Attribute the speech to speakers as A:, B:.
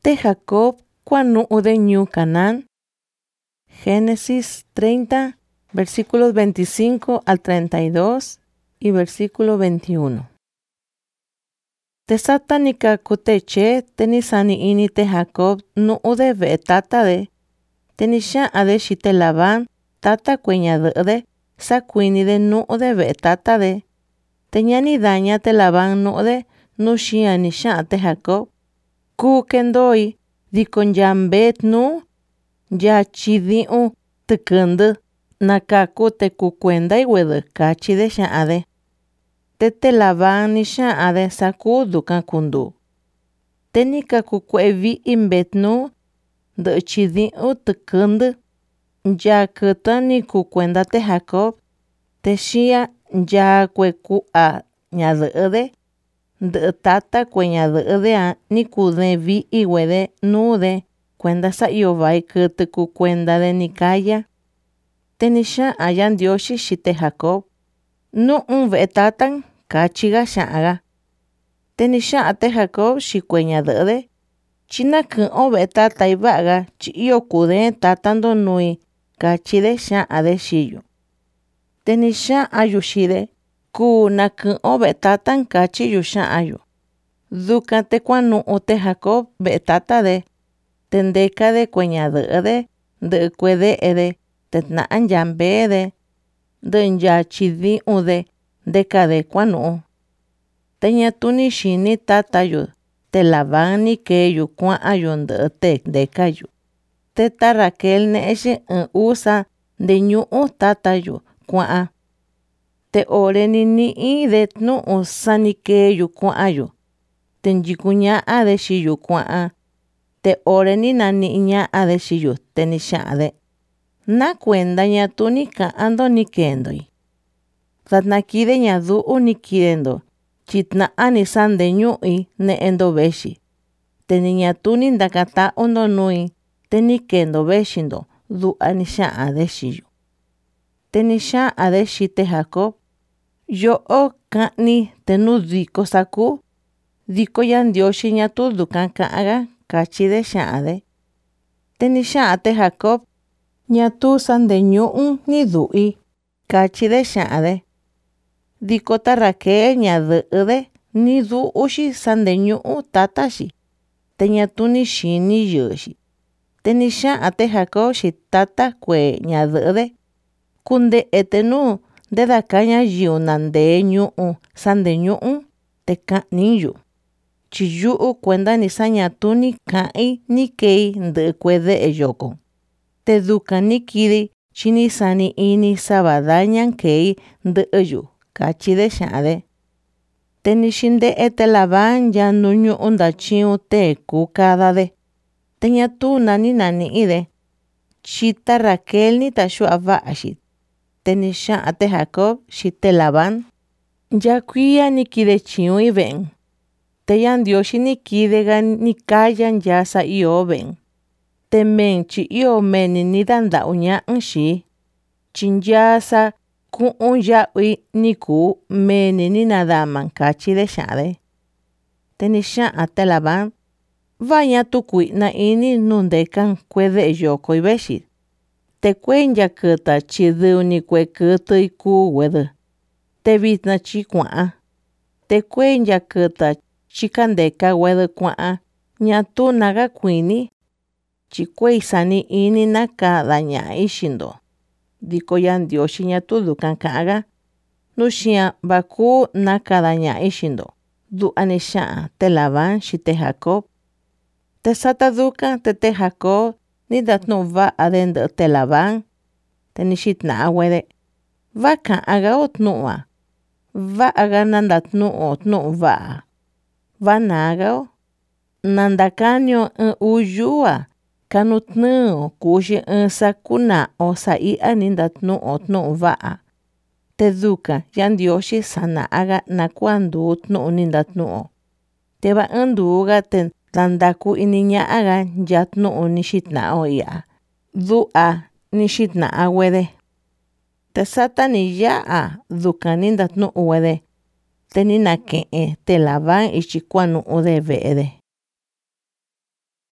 A: te Jacob cuanu'u de ñu Canaán. Génesis 30, versículos 25 al 32 y versículo 21. Te satanika kuteche tenisani ini te Jacob nu'u de ve tata de. Tenisha ade shite Labán tata cueña de sacuini de nu'u de ve tata de. Teñani daña te Labán nu'u de nushia nisha te Jacob. Ku kendoi dikon jambet nu ya chidi'u tkundu nakaku te kukuenda iwede kachi de shaade. Te Labán nisha ade saku dukan kundu. Tenika kukue vi imbet nu de chidi'u tkundu ya kuta ni kukuenda te Jacob. Te shia ya kuekua ñade de tata cueña de a ni kude vi iwede nude cuenda sa iovai kutu kukuenda de nikaya. Tenisha ayan dioshi shite Jacob. Nu un ve tatan kachiga shaaga. Tenisha ate Jacob shi cueña de. China kun o ve tata ibaga chi iyo kude tatando nui kachide shaade shiyo. Tenisha ayushide. Ku nakun o ve tatan kachi yusha ayo. Dukate cuanu'u te Jacob ve tata de. Tendeka de cueña de cuede ede. Tetnaan jambe de ya chidi'u de kade cuanu'u. Teña tuni shini tata yu. Te Labán ni que yu kuan ayo te deka yu. Teta Raquel ne eshe usa de ñu'u tata yu kuan. Te ore ni de nu'u sani que yu kuan ayo. Tenjikuña ade shiyu kuan. Te ore ni nani ña ade shiyu tenisha ade. Na cuenda ña tuni kaando ni kendoi. Tatna kide ña du'u ni kidendo. Chitna ani sande ñu'i ne endo beshi. Teni ña tuni ndakata ondo nui. Teni kendo beshindo. Du anisha ade shiyu. Tenisha ade shite Jacob. Yo o kani tenu diko saku. Diko yan dioshi ña tu dukan kaaga kachi de shaade. Tenisha ate Jacob. Ña tu sande ñu'u ni du'i kachi de shaade. Diko ta Raquel ña de ni du ushi sande ñu'u tatashi. Teña tu ni shini yoshi. Tenisha ate Jacob shi tata kwe ña de. Kunde etenu de dakaña yu nande ñu'u sande ñu'u te kaniyu. Chiyu'u cuenda ni saña tu ni kai ni kei de cuede eyoko. Te duka ni kidi chini sani ini sabadañan kei de eyu kachi de shaade. Tenishinde ete Labán ya nuñu undachiu te kukada de. Teña tu nani ide. Chita Raquel ni tashua vaashit. Tenisha ate Jacob shite Labán. Ya kuya ni kide chiu i ven. Teyan dioshi ni kidega ni kayan yasa iyo ven. Temen chi iyo meni ni danda uña nshi. Chinyasa ku'un ya ui ni ku meni ni nadaman kachi de shaade. Tenisha ate Labán. Vaya tu kuina ini nundekan kwede yoko i beshit. Te cuenya kuta chidu ni kwe kutu i ku wede. Te vitna chi kuaa. Te cuenya kuta chikandeka wede kuaa. Ña tu naga kuini. Chikwe isani ini naka daña ishindo. Diko yan dioshi ña tu dukan kaaga. Nushia baku naka daña ishindo. Du anisha te Labán shite Jacob. Te sata dukan te Jacob. Ni datnu va adende te Labán. Tenishit na wede. Va ka aga otnua. Va aga nandatnu otnu va. Va nagao. Nandakanyo uyua. Kanutnu kushi sakuna o saia nindatnu otnu va. Te duka yan dioshi sana aga nakuandu otnu nindatnu. Te va enduga ten landaku iniña aga yatnu nishitna oya. Dua nishitna wede. Te sata ni yaa duka nindatnu wede. Tenina ke te Labán ichikuanu de vede.